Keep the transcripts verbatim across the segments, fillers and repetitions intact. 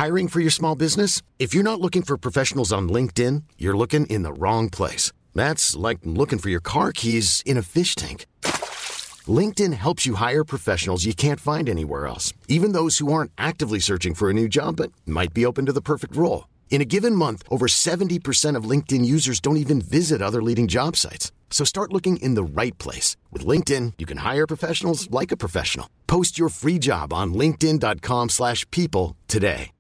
Hiring for your small business? If you're not looking for professionals on LinkedIn, you're looking in the wrong place. That's like looking for your car keys in a fish tank. LinkedIn helps you hire professionals you can't find anywhere else, even those who aren't actively searching for a new job but might be open to the perfect role. In a given month, over seventy percent of LinkedIn users don't even visit other leading job sites. So start looking in the right place. With LinkedIn, you can hire professionals like a professional. Post your free job on linkedin.com slash people today.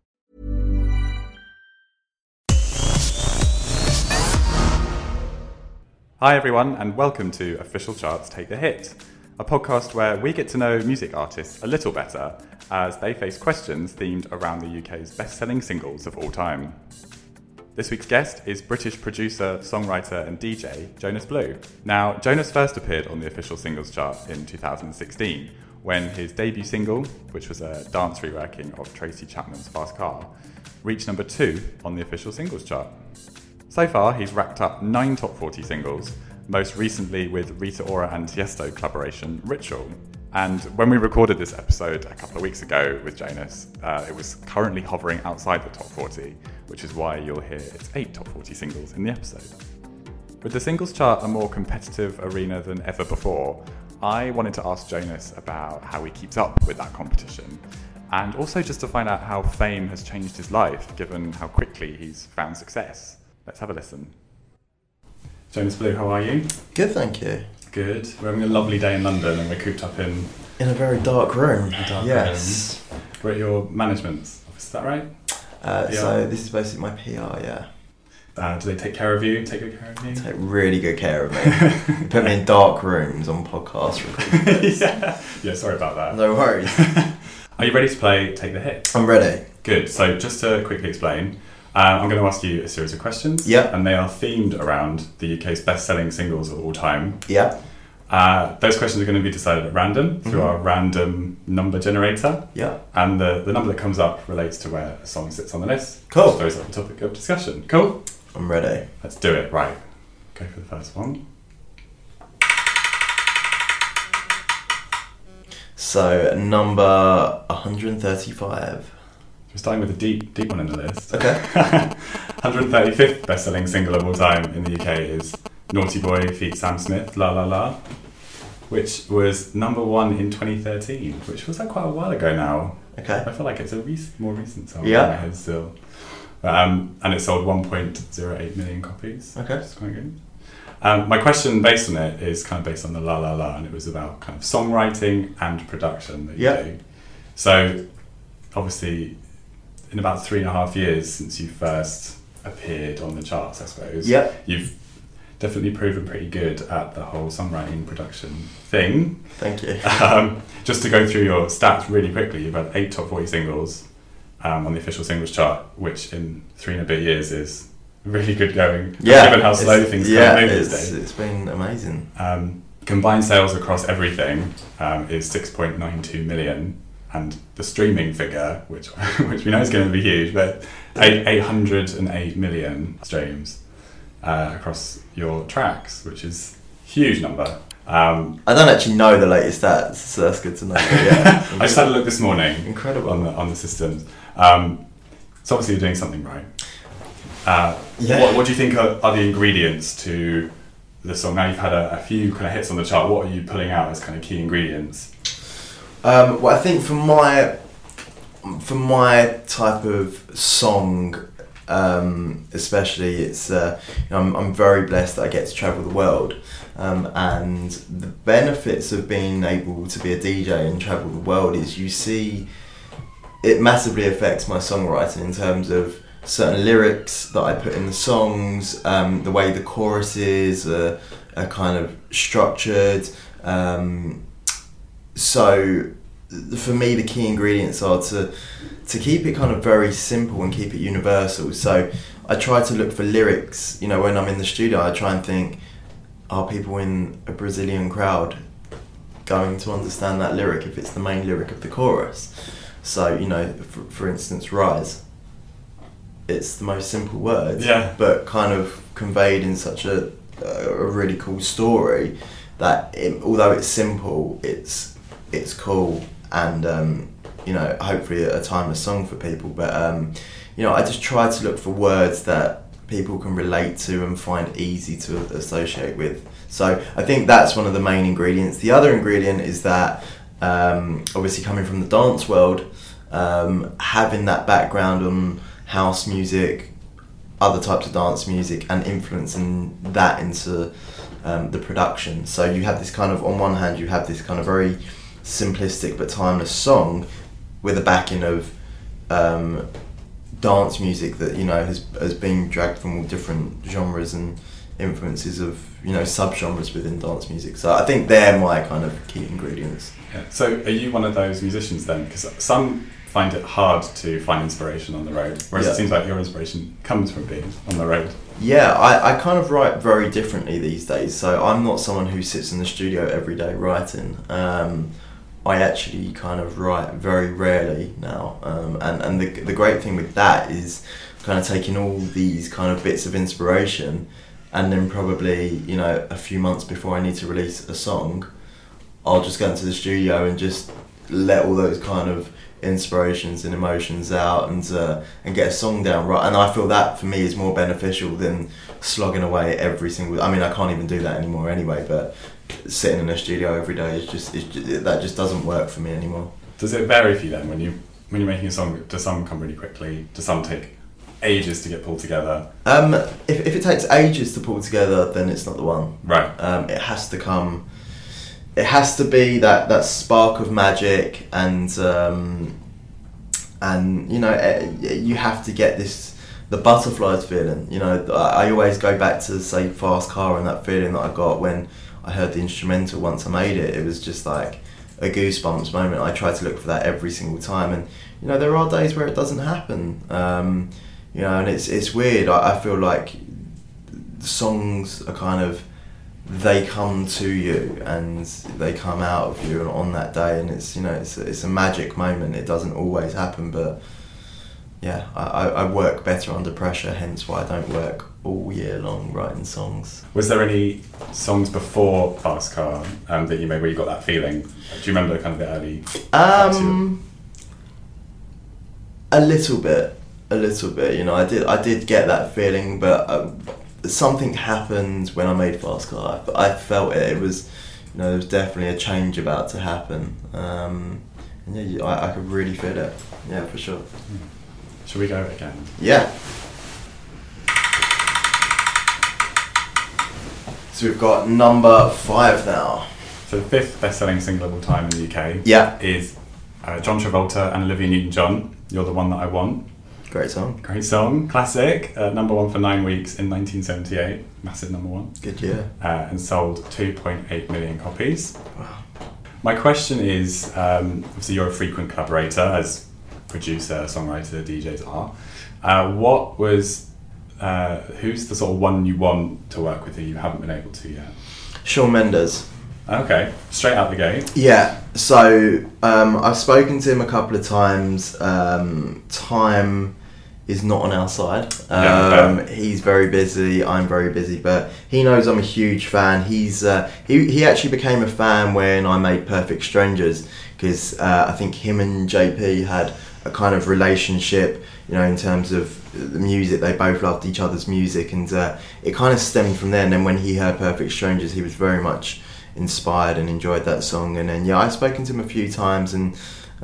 Hi everyone, and welcome to Official Charts Take the Hit, a podcast where we get to know music artists a little better as they face questions themed around the U K's best-selling singles of all time. This week's guest is British producer, songwriter and D J Jonas Blue. Now, Jonas first appeared on the Official Singles Chart in two thousand sixteen when his debut single, which was a dance reworking of Tracy Chapman's Fast Car, reached number two on the Official Singles Chart. So far, he's racked up nine top forty singles, most recently with Rita Ora and Tiesto collaboration Ritual. And when we recorded this episode a couple of weeks ago with Jonas, uh, it was currently hovering outside the top forty, which is why you'll hear its eight top forty singles in the episode. With the singles chart a more competitive arena than ever before, I wanted to ask Jonas about how he keeps up with that competition, and also just to find out how fame has changed his life, given how quickly he's found success. Let's have a listen. Jonas Blue, how are you? Good, thank you. Good. We're having a lovely day in London and we're cooped up in... In a very dark room. A dark yes. room. We're at your management's office, is that right? Uh, so this is basically my P R, yeah. Uh, do they take care of you? Take good care of you? Take really good care of me. Put me in dark rooms on podcast recordings. yeah. yeah, sorry about that. No worries. Are you ready to play Take the Hit? I'm ready. Good. So just to quickly explain, Um, I'm going to ask you a series of questions, yep. and they are themed around the U K's best-selling singles of all time. Yeah. Uh, those questions are going to be decided at random through mm-hmm. our random number generator. Yeah. And the, the number that comes up relates to where a song sits on the list. Cool. So throws up the topic of discussion. Cool? I'm ready. Let's do it. Right. Go for the first one. So, number one hundred thirty-five. We're starting with a deep, deep one in the list. Okay. one hundred thirty-fifth best-selling single of all time in the U K is Naughty Boy feat. Sam Smith, La La La, which was number one in twenty thirteen, which was like quite a while ago now. Okay. I feel like it's a rec- more recent song yeah. in my head still. Um, and it sold one point zero eight million copies. Okay. Which is quite good. Um, my question based on it is kind of based on the La La La, and it was about kind of songwriting and production that you yeah. do. So, obviously, in about three and a half years since you first appeared on the charts, I suppose, yeah. you've definitely proven pretty good at the whole songwriting production thing. Thank you. Um, just to go through your stats really quickly, you've had eight top forty singles um, on the Official Singles Chart, which in three and a bit years is really good going, yeah, given how slow things yeah, kind of move it's, these days. It's been amazing. Um, combined sales across everything um, is six point nine two million. And the streaming figure, which which we know is going to be huge, but eight hundred eight million streams uh, across your tracks, which is a huge number. Um, I don't actually know the latest stats, so that's good to know. Yeah, I just had a look this morning. Incredible. On the, on the systems. Um, so obviously you're doing something right. Uh, yeah. what, what do you think are, are the ingredients to the song? Now you've had a, a few kind of hits on the chart, what are you pulling out as kind of key ingredients? Um, well, I think for my for my type of song, um, especially, it's uh, you know, I'm I'm very blessed that I get to travel the world, um, and the benefits of being able to be a D J and travel the world is you see it massively affects my songwriting in terms of certain lyrics that I put in the songs, um, the way the choruses are, are kind of structured. Um, So for me, the key ingredients are to to keep it kind of very simple and keep it universal. So I try to look for lyrics. You know, when I'm in the studio, I try and think, are people in a Brazilian crowd going to understand that lyric if it's the main lyric of the chorus? So, you know, for, for instance, Rise. It's the most simple words, yeah. but kind of conveyed in such a a really cool story that it, although it's simple, it's it's cool, and um, you know, hopefully a timeless song for people. But um, you know, I just try to look for words that people can relate to and find easy to associate with. So I think that's one of the main ingredients. The other ingredient is that um, obviously coming from the dance world, um, having that background on house music, other types of dance music, and influencing that into um, the production. So you have this kind of, on one hand, you have this kind of very simplistic but timeless song with a backing of um, dance music that, you know, has has been dragged from all different genres and influences of, you know, sub-genres within dance music. So I think they're my kind of key ingredients. Yeah. So are you one of those musicians then? Because some find it hard to find inspiration on the road, whereas yeah. it seems like your inspiration comes from being on the road. Yeah, I, I kind of write very differently these days. So I'm not someone who sits in the studio every day writing. Um, I actually kind of write very rarely now. Um, and, and the, the great thing with that is kind of taking all these kind of bits of inspiration, and then probably, you know, a few months before I need to release a song, I'll just go into the studio and just let all those kind of inspirations and emotions out and uh, and get a song down right. And I feel that for me is more beneficial than slogging away every single. I mean, I can't even do that anymore anyway. But sitting in a studio every day is just, is just that just doesn't work for me anymore. Does it vary for you then when you when you're making a song? Does some come really quickly? Does some take ages to get pulled together? Um, if if it takes ages to pull together, then it's not the one. Right. Um, it has to come. It has to be that, that spark of magic, and um, and you know, you have to get this the butterflies feeling. You know, I, I always go back to say Fast Car and that feeling that I got when I heard the instrumental once I made it. It was just like a goosebumps moment. I try to look for that every single time, and you know, there are days where it doesn't happen. Um, you know, and it's it's weird. I, I feel like the songs are kind of, they come to you and they come out of you on that day, and it's, you know, it's it's a magic moment. It doesn't always happen, but yeah, I, I work better under pressure, hence why I don't work all year long writing songs. Was there any songs before Fast Car um, that you made where you got that feeling? Do you remember kind of the early? Um, a little bit, a little bit. You know, I did I did get that feeling, but. Um, Something happened when I made Fast Car. I, I felt it. It was, you know, there was definitely a change about to happen. Um, and yeah, I, I could really feel it. Yeah, for sure. Shall we go again? Yeah. So we've got number five now. So the fifth best-selling single of all time in the U K. Yeah. Is uh, John Travolta and Olivia Newton-John. You're the One That I Want. Great song. Great song, classic. Uh, number one for nine weeks in nineteen seventy-eight. Massive number one. Good year. Uh, and sold two point eight million copies. Wow. My question is, um, obviously you're a frequent collaborator, as producer, songwriter, D Js are. Uh, what was, uh, who's the sort of one you want to work with who you haven't been able to yet? Shawn Mendes. Okay, straight out the gate. Yeah, so um, I've spoken to him a couple of times. Um, time is not on our side. Um, yeah, he's very busy, I'm very busy, but he knows I'm a huge fan. He's uh, he, he actually became a fan when I made Perfect Strangers, because uh, I think him and J P had a kind of relationship, you know, in terms of the music. They both loved each other's music, and uh, it kind of stemmed from there. And then when he heard Perfect Strangers, he was very much inspired and enjoyed that song. And then yeah, I've spoken to him a few times, and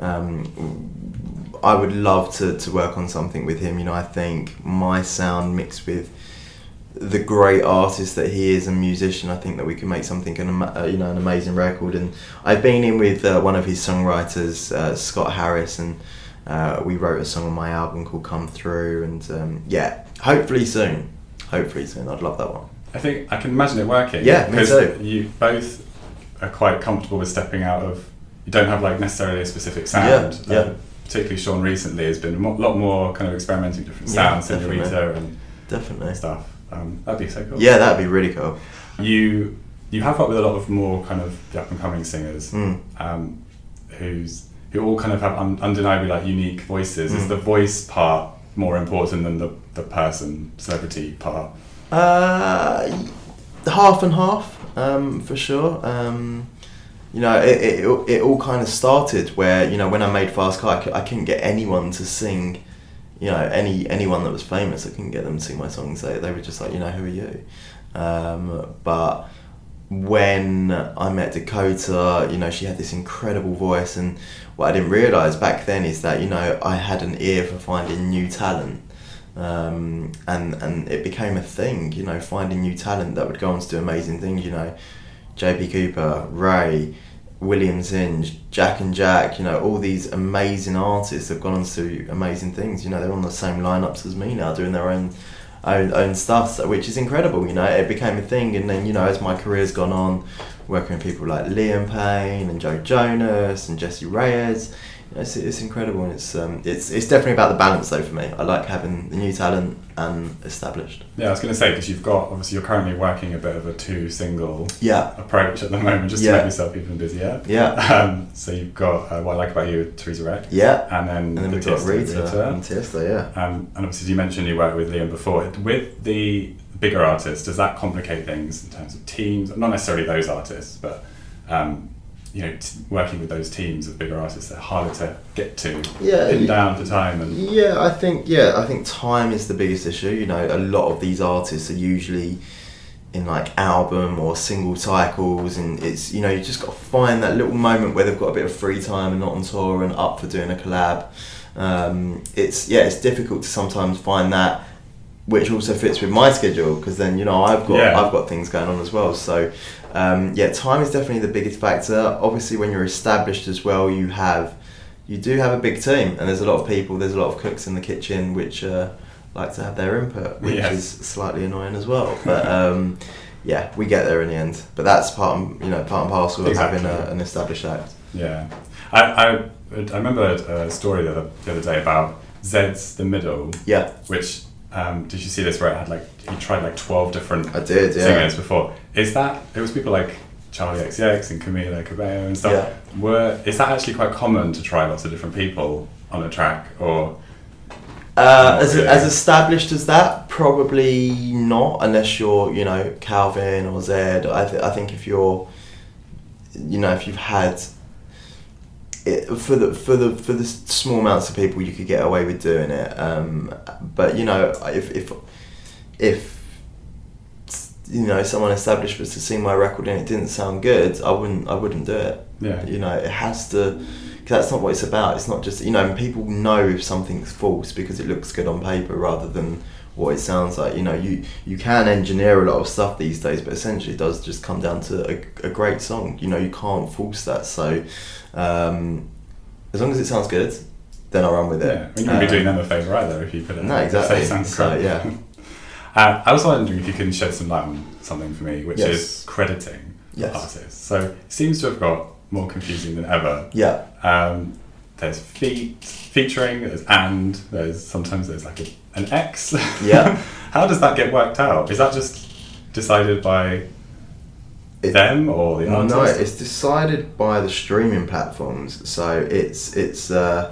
um, I would love to, to work on something with him. You know, I think my sound mixed with the great artist that he is and musician, I think that we can make something, an, uh, you know, an amazing record. And I've been in with uh, one of his songwriters, uh, Scott Harris, and uh, we wrote a song on my album called Come Through. And um, yeah, hopefully soon. Hopefully soon. I'd love that one. I think I can imagine it working. Yeah, me because too. You both are quite comfortable with stepping out of. You don't have like necessarily a specific sound. Yeah, yeah. Uh, particularly Shawn recently has been a mo- lot more kind of experimenting with different Yeah, sounds, Senorita and definitely stuff. Um, that'd be so cool. Yeah, that'd be really cool. You you have worked with a lot of more kind of the up and coming singers, Mm. um, who's who all kind of have un- undeniably like unique voices. Mm. Is the voice part more important than the the person celebrity part? Uh, half and half, um, for sure. Um, you know, it, it it all kind of started where, you know, when I made Fast Car, I, c- I couldn't get anyone to sing, you know, any anyone that was famous. I couldn't get them to sing my songs. They they were just like, you know, who are you? Um, but when I met Dakota, you know, she had this incredible voice, and what I didn't realise back then is that, you know, I had an ear for finding new talent. Um, and, and it became a thing, you know, finding new talent that would go on to do amazing things, you know, J P Cooper, Ray, William Zinge, Jack and Jack, you know, all these amazing artists have gone on to do amazing things. You know, they're on the same lineups as me now, doing their own own, own stuff, so, which is incredible. You know, it became a thing, and then, you know, as my career's gone on, working with people like Liam Payne and Joe Jonas and Jesse Reyes, you know, it's, it's incredible, and it's um, it's it's definitely about the balance though for me. I like having the new talent and established. Yeah, I was going to say, because you've got, obviously you're currently working a bit of a two single yeah. approach at the moment, just yeah. to make yourself even busier. Yeah. Um, so you've got uh, What I Like About You with Teresa Rex. Yeah. And then, and then the we've got Tiesto, Rita, Rita and Tiesto, yeah. Um, and obviously, as you mentioned, you worked with Liam before. With the bigger artists, does that complicate things in terms of teams? Not necessarily those artists, but um, you know, t- working with those teams of bigger artists, they're harder to get to, yeah, pin down for time. And yeah, I think yeah, I think time is the biggest issue. You know, a lot of these artists are usually in like album or single cycles, and it's, you know, you just got to find that little moment where they've got a bit of free time and not on tour and up for doing a collab. Um, it's yeah, it's difficult to sometimes find that, which also fits with my schedule, because then, you know, I've got yeah. I've got things going on as well. So um, yeah, time is definitely the biggest factor. Obviously, when you're established as well, you have you do have a big team, and there's a lot of people, there's a lot of cooks in the kitchen which uh, like to have their input, which yes. is slightly annoying as well. But um, yeah, we get there in the end. But that's part of, you know, part and parcel of exactly. having a, an established act. Yeah, I I, I remember a story the other, the other day about Zed's The Middle. Yeah. Which um, did you see this where it had like he tried like twelve different I did, yeah. singers before? Is that it was people like Charlie X C X and Camila Cabello and stuff? Yeah. Were is that actually quite common to try lots of different people on a track, or? Uh, as, as established as that, probably not, unless you're, you know, Calvin or Zed. I, th- I think if you're, you know, if you've had it, for the for the for the small amounts of people, you could get away with doing it. Um, but you know, if if if you know someone established was to sing my record and it didn't sound good, I wouldn't I wouldn't do it. Yeah. You know, it has to. That's not what it's about. It's not just, you know, people know if something's false because it looks good on paper rather than what it sounds like. You know, you, you can engineer a lot of stuff these days, but essentially it does just come down to a, a great song. You know, you can't force that. So um, as long as it sounds good, then I'll run with it. Yeah, I mean, you wouldn't um, be doing them a favour either if you put it. No, exactly. It sounds so, yeah. uh, I was wondering if you can shed some light on something for me, which yes. is crediting yes. artists. So it seems to have got more confusing than ever. Yeah. Um, there's feat, featuring, there's and, there's sometimes there's like a, an X. Yeah. How does that get worked out? Is that just decided by it, them or the artist? No, it's decided by the streaming platforms. So it's it's uh,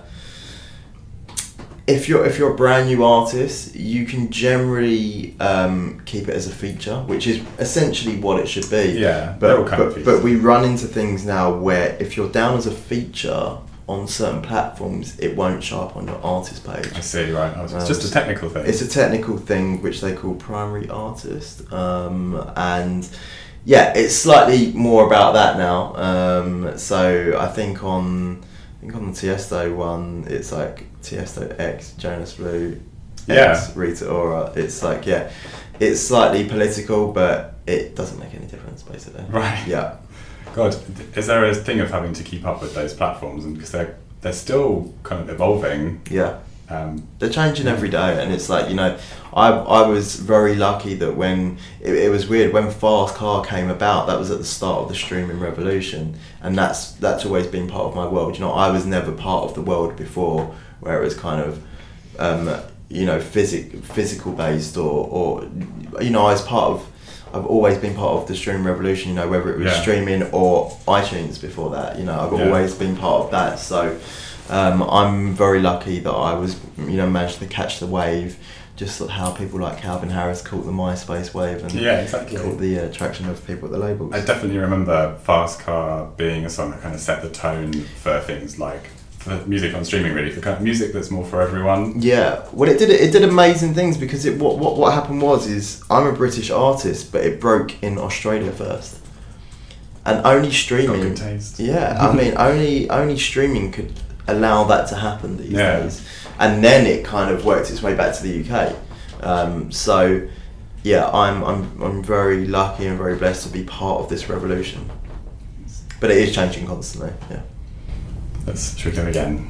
if you're if you're a brand new artist, you can generally um, keep it as a feature, which is essentially what it should be. Yeah, but they're all kind but, of but we run into things now where if you're down as a feature on certain platforms, it won't show up on your artist page. I see, right. It's um, just a technical thing. It's a technical thing which they call primary artist, um, and yeah, it's slightly more about that now. Um, so I think on I think on the Tiesto one, it's like Tiesto X Jonas Blue X yeah. Rita Ora. It's like yeah, it's slightly political, but it doesn't make any difference basically. Right. Yeah. God, is there a thing of having to keep up with those platforms, and because they're they're still kind of evolving? Yeah. Um, They're changing every day, and it's like, you know, I I was very lucky that when it, it was weird when Fast Car came about, that was at the start of the streaming revolution, and that's that's always been part of my world. You know, I was never part of the world before where it was kind of um, you know physic physical based or or you know I was part of. I've always been part of the streaming revolution, you know, whether it was yeah. streaming or iTunes before that, you know, I've yeah. always been part of that. So, Um, I'm very lucky that I was, you know, managed to catch the wave, just how people like Calvin Harris caught the MySpace wave and yeah, exactly. caught the uh, traction of people at the labels. I definitely remember Fast Car being a song that kind of set the tone for things like for music on streaming, really, for kind of music that's more for everyone. Yeah, well, it did it did amazing things because it what what what happened was is I'm a British artist, but it broke in Australia first, and only streaming. Got good taste. Yeah, I mean, only only streaming could allow that to happen these yeah. days, and then it kind of worked its way back to the U K. Um, so, yeah, I'm I'm I'm very lucky and very blessed to be part of this revolution. But it is changing constantly. Yeah. Let's should we go again?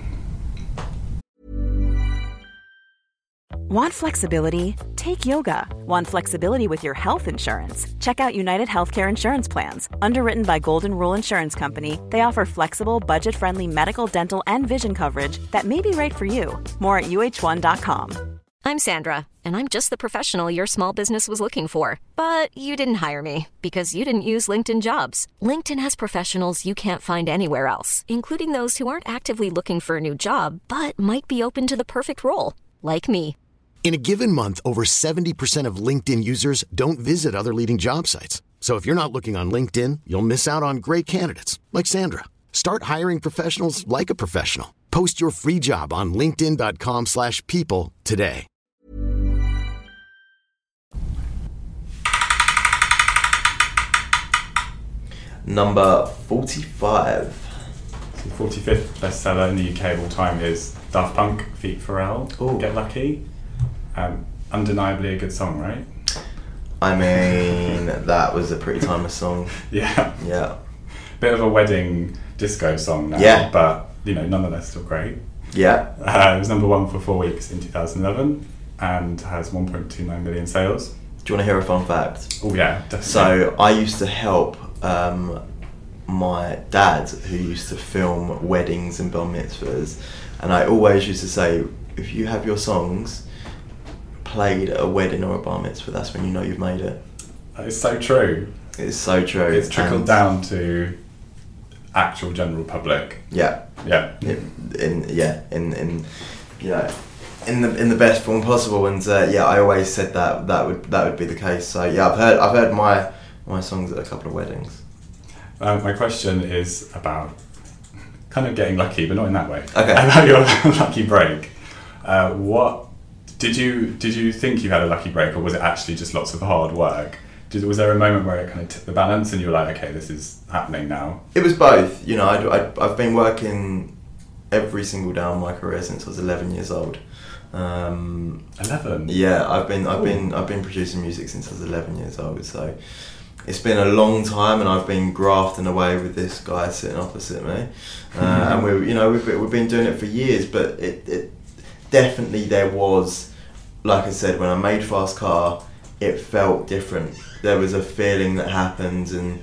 Want flexibility? Take yoga. Want flexibility with your health insurance? Check out United Healthcare Insurance Plans. Underwritten by Golden Rule Insurance Company, they offer flexible, budget-friendly medical, dental, and vision coverage that may be right for you. More at U H one dot com. I'm Sandra, and I'm just the professional your small business was looking for. But you didn't hire me because you didn't use LinkedIn Jobs. LinkedIn has professionals you can't find anywhere else, including those who aren't actively looking for a new job, but might be open to the perfect role, like me. In a given month, over seventy percent of LinkedIn users don't visit other leading job sites. So if you're not looking on LinkedIn, you'll miss out on great candidates like Sandra. Start hiring professionals like a professional. Post your free job on linkedin dot com slash people today. Number forty-five. The forty-fifth bestseller in the U K of all time is Daft Punk feat. Pharrell. Ooh. Get Lucky. Um, undeniably a good song, right? I mean, that was a pretty timeless song. Yeah. Yeah. Bit of a wedding disco song now, yeah. but you know, nonetheless still great. Yeah. Uh, it was number one for four weeks in two thousand eleven and has one point two nine million sales. Do you want to hear a fun fact? Oh yeah, definitely. So I used to help um, my dad, who used to film weddings and bar mitzvahs, and I always used to say, if you have your songs played at a wedding or a bar mitzvah, that's when you know you've made it. It's so true. It's so true. It's trickled and down to actual general public. Yeah. Yeah. In, in yeah in in you know in the in the best form possible, and uh, yeah, I always said that that would that would be the case. So yeah, I've heard I've heard my my songs at a couple of weddings. Um, my question is about kind of getting lucky, but not in that way. Okay. About your lucky break. Uh, what did you did you think you had a lucky break, or was it actually just lots of hard work? Did, was there a moment where it kind of tipped the balance and you were like, okay, this is happening now? It was both. You know, I'd, I'd, I've been working every single day of my career since I was eleven years old. Um, eleven. Yeah, I've been I've Ooh. been I've been producing music since I was eleven years old. So it's been a long time, and I've been grafting away with this guy sitting opposite me, uh, and we you know we've we've been doing it for years. But it, it definitely there was, like I said, when I made Fast Car, it felt different. There was a feeling that happened, and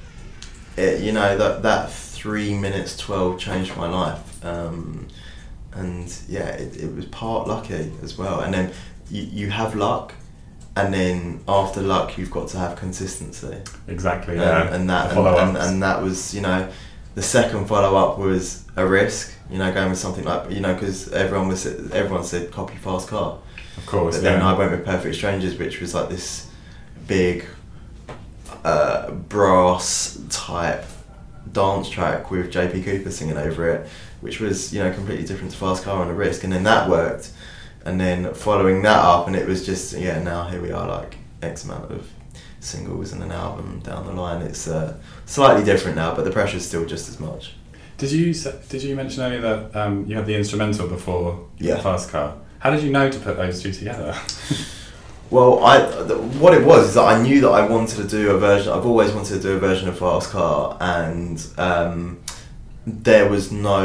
it, you know that that three minutes twelve changed my life. Um, and yeah, it, it was part lucky as well. And then you, you have luck, and then after luck, you've got to have consistency. Exactly. And, Yeah. and that The and, and, and that was, you know, the second follow up was a risk. You know, going with something like, you know, because everyone was everyone said copy Fast Car. Of course. But then yeah. I went with Perfect Strangers, which was like this big uh, brass type dance track with J P Cooper singing over it, which was, you know, completely different to Fast Car and a risk, and then that worked, and then following that up, and it was just, yeah, now here we are, like X amount of singles and an album down the line. It's uh, slightly different now, but the pressure's still just as much. Did you did you mention earlier that um, you had the instrumental before Yeah. Fast Car? How did you know to put those two together? Well, I th- what it was is that I knew that I wanted to do a version. I've always wanted to do a version of Fast Car, and um, there was no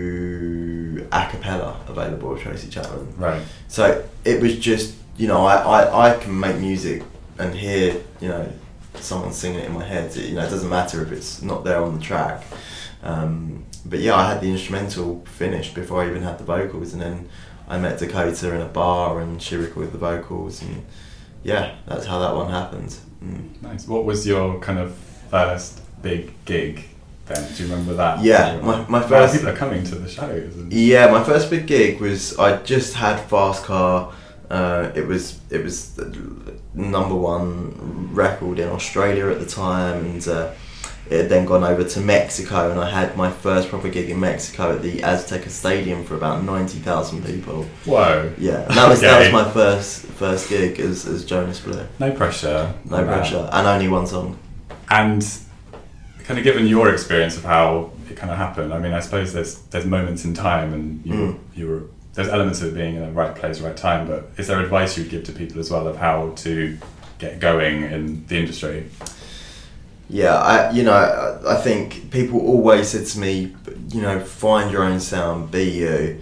a cappella available of Tracy Chapman. Right. So it was just, you know, I, I, I can make music and hear, you know, someone singing it in my head. You know, it doesn't matter if it's not there on the track. Um, but yeah, I had the instrumental finished before I even had the vocals, and then I met Dakota in a bar and she recorded the vocals, and yeah, that's how that one happened. Mm. Nice. What was your kind of first big gig then? Do you remember that? Yeah, my, my Well, first... people are coming to the shows. And... Yeah, my first big gig was, I just had Fast Car. Uh, it was it was the number one record in Australia at the time, and uh, it had then gone over to Mexico, and I had my first proper gig in Mexico at the Azteca Stadium for about ninety thousand people. Whoa. Yeah, and that was Okay. that was my first first gig as, as Jonas Blue. No pressure. No pressure, and only one song. And kind of given your experience of how it kind of happened, I mean, I suppose there's there's moments in time, and you Mm. you were there's elements of it being in the right place, right time. But is there advice you'd give to people as well of how to get going in the industry? Yeah, I you know I, I think people always said to me, you know, find your own sound, be you.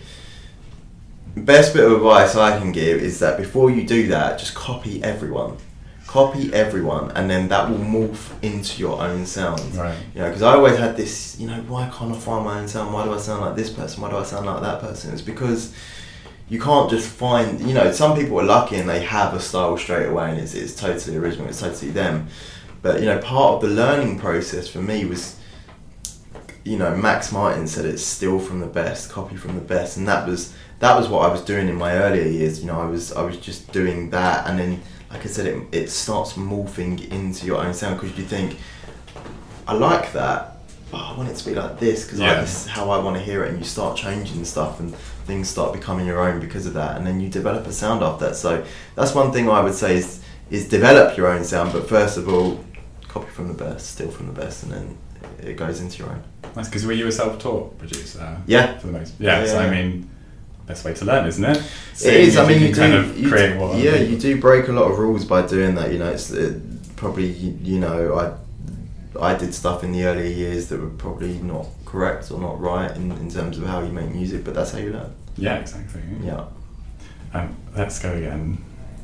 Best bit of advice I can give is that before you do that, just copy everyone. Copy everyone, and then that will morph into your own sound. Right. You know, because I always had this, you know, why can't I find my own sound? Why do I sound like this person? Why do I sound like that person? It's because you can't just find, you know, some people are lucky and they have a style straight away and it's, it's totally original, it's totally them. But, you know, part of the learning process for me was, you know, Max Martin said it's steal from the best, copy from the best, and that was that was what I was doing in my earlier years. You know, I was I was just doing that, and then, like I said, it it starts morphing into your own sound because you think, I like that, but I want it to be like this because Yeah. this is how I want to hear it, and you start changing stuff and things start becoming your own because of that, and then you develop a sound after that. So that's one thing I would say is is develop your own sound, but first of all, copy from the best, steal from the best, and then it goes into your own. That's because were you a self-taught producer? Yeah. For the most. Yeah. Yeah, so yeah, I yeah. mean, best way to learn, isn't it? It Seeing is. if I mean, you you can do. kind of you create do, what. yeah, you do break a lot of rules by doing that. You know, it's it, probably you, you know I I did stuff in the earlier years that were probably not correct or not right in, in terms of how you make music, but that's how you learn. Yeah, exactly. Yeah. Um, let's go again.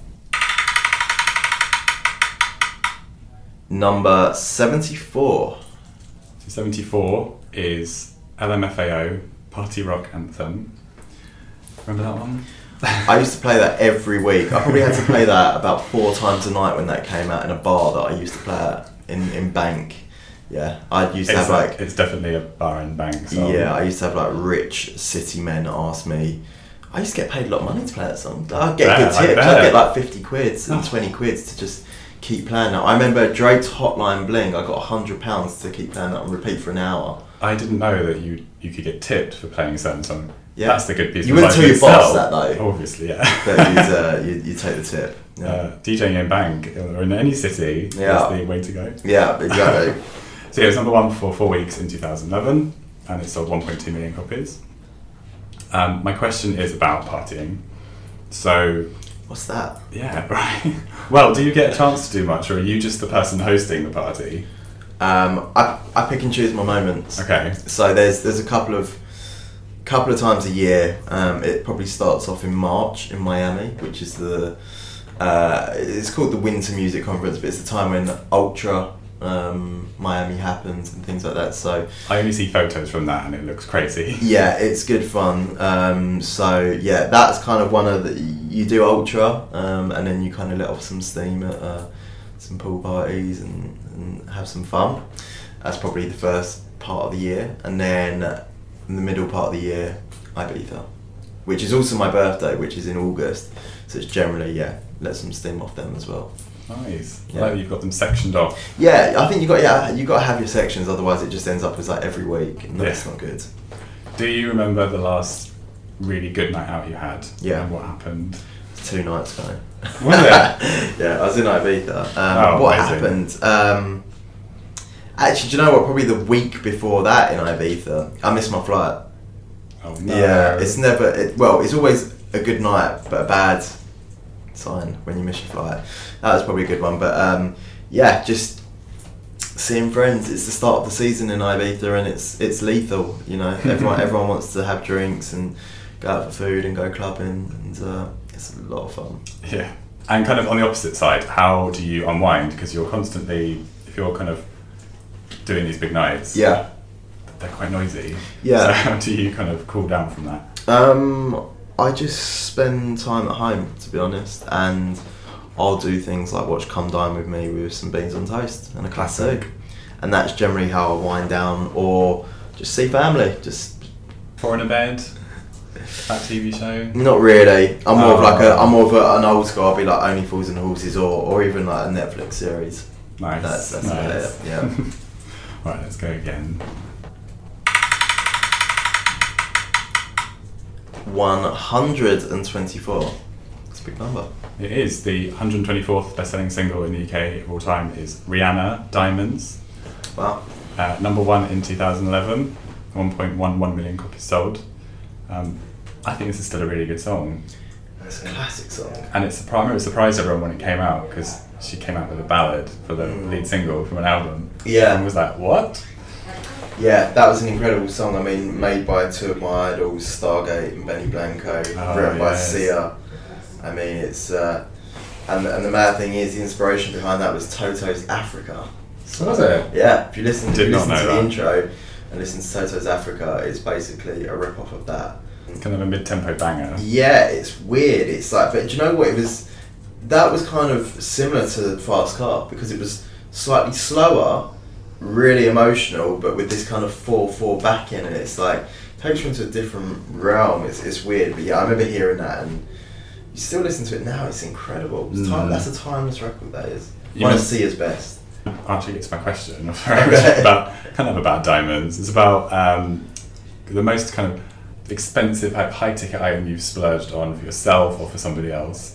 Number seventy-four. So seventy-four is L M F A O, Party Rock Anthem. Remember that one? I used to play that every week. I probably had to play that about four times a night when that came out in a bar that I used to play at in, in Bank. Yeah, I used to It's have like, it's definitely a bar and bank song. yeah, I used to have like rich city men ask me. I used to get paid a lot of money to play that song. I'd get Yeah, good I tips. bet. I'd get like fifty quids and Oh. twenty quids to just keep playing that. I remember Drake's Hotline Bling. I got a hundred pounds to keep playing that on repeat for an hour. I didn't know that you you could get tipped for playing a certain song. Yeah. That's the good piece. You of wouldn't advice tell your itself. boss that, though. Obviously, yeah. But you'd, uh, you you take the tip. Yeah, Uh, DJing in Bank or in any city Yeah. is the way to go. yeah exactly. So yeah, it was number one for four weeks in two thousand eleven, and it sold one point two million copies. Um, my question is about partying. So What's that? yeah, right. Well, do you get a chance to do much, or are you just the person hosting the party? Um, I I pick and choose my moments. Okay. So there's there's a couple of couple of times a year. Um, it probably starts off in March in Miami, which is the uh, it's called the Winter Music Conference, but it's the time when Ultra um, Miami happens and things like that. So I only see photos from that, and it looks crazy. yeah, it's good fun. Um, so yeah, that's kind of one of the you do Ultra, um, and then you kind of let off some steam at uh, some pool parties and, and have some fun. That's probably the first part of the year, and then uh, in the middle part of the year, Ibiza, which is also my birthday, which is in August. So it's generally yeah, let some steam off them as well. Nice. Yeah. Like you've got them sectioned off. Yeah, I think you got yeah you got to have your sections, otherwise it just ends up as like every week, and that's Yeah. not good. Do you remember the last really good night out you had? Yeah. And what happened? Two nights ago. Was it? Yeah, I was in Ibiza. Um, Oh, what amazing. happened? Um, actually, do you know what? Probably the week before that in Ibiza, I missed my flight. Oh no. Yeah, it's never. It, well, it's always a good night, but a bad sign when you miss your flight. That was probably a good one, but um, yeah, just seeing friends. It's the start of the season in Ibiza, and it's it's lethal. You know, everyone everyone wants to have drinks and go out for food and go clubbing, and uh, it's a lot of fun. Yeah. And kind of on the opposite side, how do you unwind? Because you're constantly, if you're kind of doing these big nights, Yeah. they're quite noisy. Yeah. So how do you kind of cool down from that? Um, I just spend time at home, to be honest, and I'll do things like watch Come Dine With Me with some beans on toast and a classic. and that's generally how I wind down, or just see family. Just Four in a Bed, that T V show. Not really. I'm more oh. of like a I'm more of a, an old school. I'll be like Only Fools and Horses, or or even like a Netflix series. Nice. That's that's nice. about it. Yeah. Right, let's go again. one hundred twenty-four. That's a big number. It is the one hundred twenty-fourth best-selling single in the U K of all time. Is Rihanna, Diamonds. Wow. Uh, number one in two thousand eleven, one point one one million copies sold. Um, I think this is still a really good song. It's a classic song. And it surprised, it surprised everyone when it came out, because she came out with a ballad for the Mm. lead single from an album. Yeah. And was like, what? Yeah, that was an incredible song. I mean, made by two of my idols, Stargate and Benny Blanco, Oh, written by yes. Sia. I mean, it's uh, and and the mad thing is, the inspiration behind that was Toto's Africa. So was it? Yeah, if you listen, Did if you not listen know to the that. intro and listen to Toto's Africa, it's basically a rip off of that. Kind of a mid-tempo banger. Yeah, it's weird. It's like, but do you know what? It was that was kind of similar to Fast Car, because it was slightly slower, really emotional, but with this kind of four four backing, and it's like takes you into a different realm. It's it's weird, but yeah, I remember hearing that, and you still listen to it now. It's incredible. It's time, Mm. That's a timeless record. That is You one of know- Sia's best. Actually, it's my question. about kind of about diamonds. It's about um, the most kind of expensive, like, high-ticket item you've splurged on for yourself or for somebody else.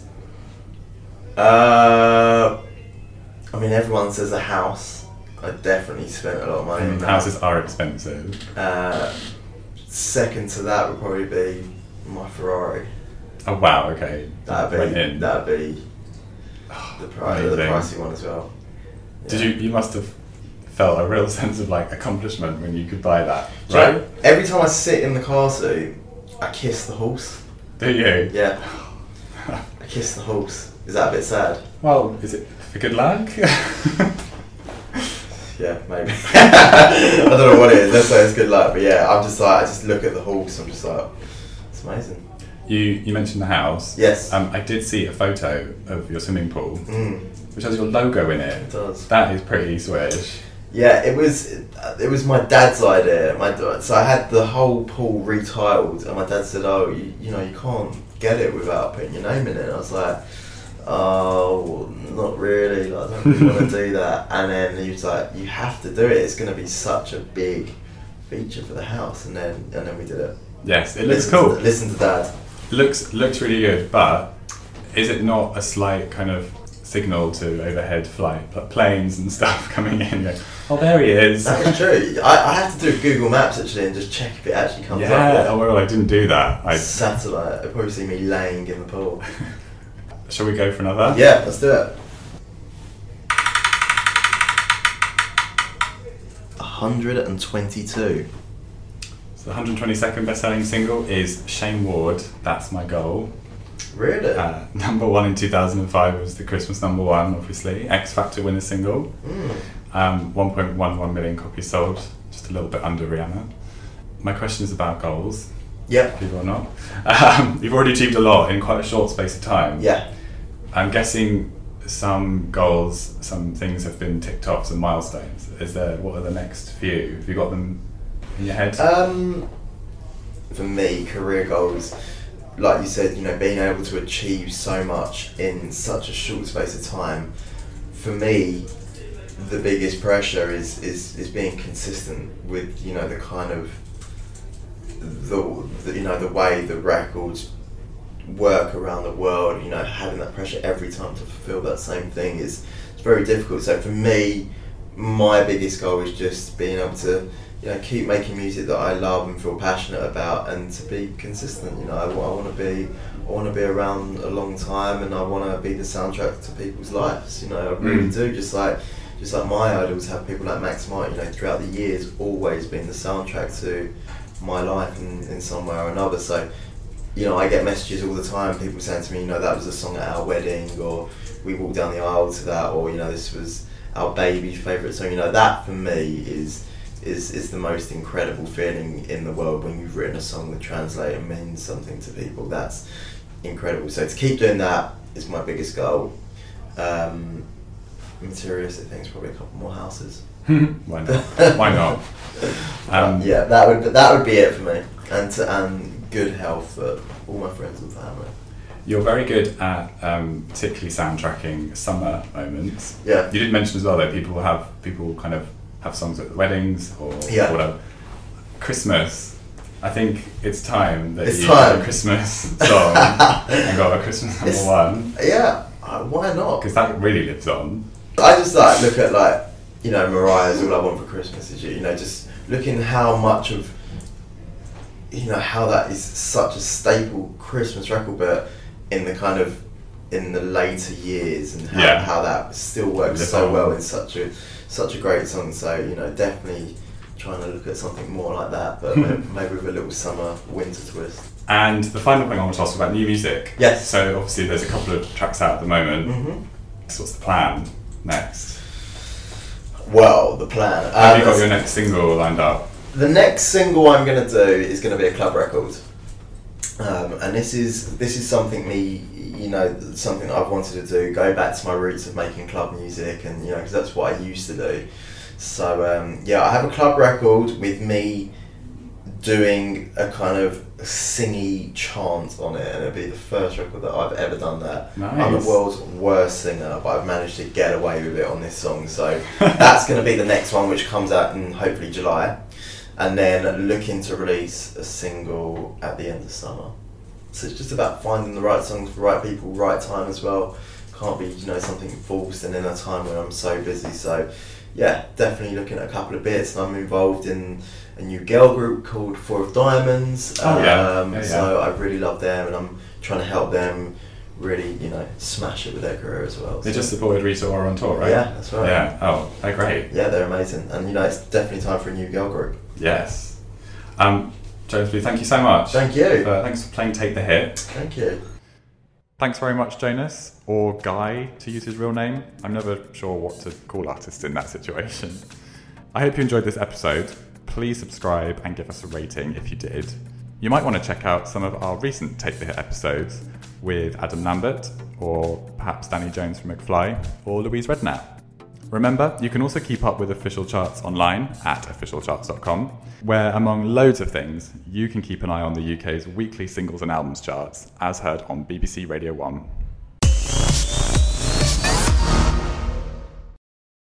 Uh, I mean, everyone says a house. I definitely spent a lot of money on And that. houses are expensive. Uh, second to that would probably be my Ferrari. Oh wow! Okay, That'd went be in. that'd be the price, the amazing. pricey one as well. Did Yeah. you? You must have felt a real sense of like accomplishment when you could buy that, Do you right? know, every time I sit in the car seat, I kiss the horse. Do you? Yeah, I kiss the horse. Is that a bit sad? Well, is it for good luck? Yeah, maybe. I don't know what it is. Let's say it's good luck, but yeah, I'm just like I just look at the horse. I'm just like, it's amazing. you you mentioned the house. Yes. Um, I did see a photo of your swimming pool, Mm, which has your logo in it it. does. That is pretty swish. Yeah, it was it was my dad's idea. My dad, so I had the whole pool retiled, and my dad said, "Oh, you, you know, you can't get it without putting your name in it." And I was like, "Oh, not really. Like, I don't really want to do that." And then he was like, "You have to do it. It's going to be such a big feature for the house." And then and then we did it. Yes, it looks listen cool. To, listen to Dad. Looks looks really good, but is it not a slight kind of signal to overhead flight pl- planes and stuff coming in? Going, oh, there he is. That is true. I, I have to do Google Maps actually and just check if it actually comes Yeah. up. Oh well, I didn't do that. I, Satellite. They'll probably see me laying in the pool. shall we go for another? Yeah, let's do it. one hundred twenty-two. So the one hundred twenty-second best-selling single is Shane Ward, That's My Goal. Really? Uh, number one in two thousand five was the Christmas number one, obviously. X Factor winner single. Mm. Um, one point one one million copies sold, just a little bit under Rihanna. My question is about goals, Yep. believe it or not. Um, you've already achieved a lot in quite a short space of time. Yeah. I'm guessing some goals, some things have been ticked off, some milestones. Is there? What are the next few? Have you got them in your head? Um, for me, career goals, like you said, you know, being able to achieve so much in such a short space of time. For me, the biggest pressure is is, is being consistent with, you know, the kind of the, the you know the way the records work around the world. You know, having that pressure every time to fulfill that same thing is it's very difficult. So for me, my biggest goal is just being able to, you know, keep making music that I love and feel passionate about, and to be consistent. You know, I, I want to be, I want to be around a long time, and I want to be the soundtrack to people's lives. You know, I really Mm. do. Just like, just like my idols have people like Max Martin. You know, throughout the years, always been the soundtrack to my life in, in some way or another. So, you know, I get messages all the time, people saying to me, you know, that was a song at our wedding, or we walked down the aisle to that, or, you know, this was our baby's favourite song. You know, that for me is is is the most incredible feeling in the world, when you've written a song that translates and means something to people. That's incredible. So to keep doing that is my biggest goal. Um, materialistic things, probably a couple more houses. Why not? Why not? Um, yeah, that would that would be it for me, and to, and good health for all my friends and family. You're very good at um, particularly soundtracking summer moments. Yeah. You did mention as well that people have people kind of have songs at the weddings or yeah. whatever. Christmas. I think it's time that it's you time. have a Christmas song and got a Christmas number it's, one. Yeah, uh, why not? Because that really lives on. I just like look at like you know Mariah's All I Want for Christmas Is You. You know, just looking how much of you know how that is such a staple Christmas record, but in the kind of in the later years and how, yeah. how that still works Live so on. well in such a such a great song. So you know, definitely trying to look at something more like that, but maybe with a little summer winter twist. And the final thing I want to ask about new music. Yes. So obviously there's a couple of tracks out at the moment. Mm-hmm. So what's the plan next? Well, the plan. Have um, you got your next single lined up? The next single I'm going to do is going to be a club record, um, and this is this is something me, you know, something I've wanted to do. Go back to my roots of making club music, and you know, because that's what I used to do. So um, yeah, I have a club record with me doing a kind of singy chant on it, and it'll be the first record that I've ever done that. Nice. I'm the world's worst singer, but I've managed to get away with it on this song. So that's going to be the next one, which comes out in hopefully July. And then looking to release a single at the end of summer. So it's just about finding the right songs for the right people, right time as well. Can't be, you know, something forced and in a time when I'm so busy. So yeah, definitely looking at a couple of bits. And I'm involved in a new girl group called Four of Diamonds. Oh, yeah. Um, Yeah, yeah. So I really love them, and I'm trying to help them really, you know, smash it with their career as well. They So- just supported Rita Ora on tour, right? Yeah, that's right. Yeah. Oh, they're great. Yeah, they're amazing. And you know, it's definitely time for a new girl group. Yes. Um, Jonas Blue, thank you so much. Thank you. For, thanks for playing Take the Hit. Thank you. Thanks very much, Jonas, or Guy, to use his real name. I'm never sure what to call artists in that situation. I hope you enjoyed this episode. Please subscribe and give us a rating if you did. You might want to check out some of our recent Take the Hit episodes with Adam Lambert, or perhaps Danny Jones from McFly, or Louise Redknapp. Remember, you can also keep up with Official Charts online at official charts dot com, where, among loads of things, you can keep an eye on the U K's weekly singles and albums charts, as heard on B B C Radio one.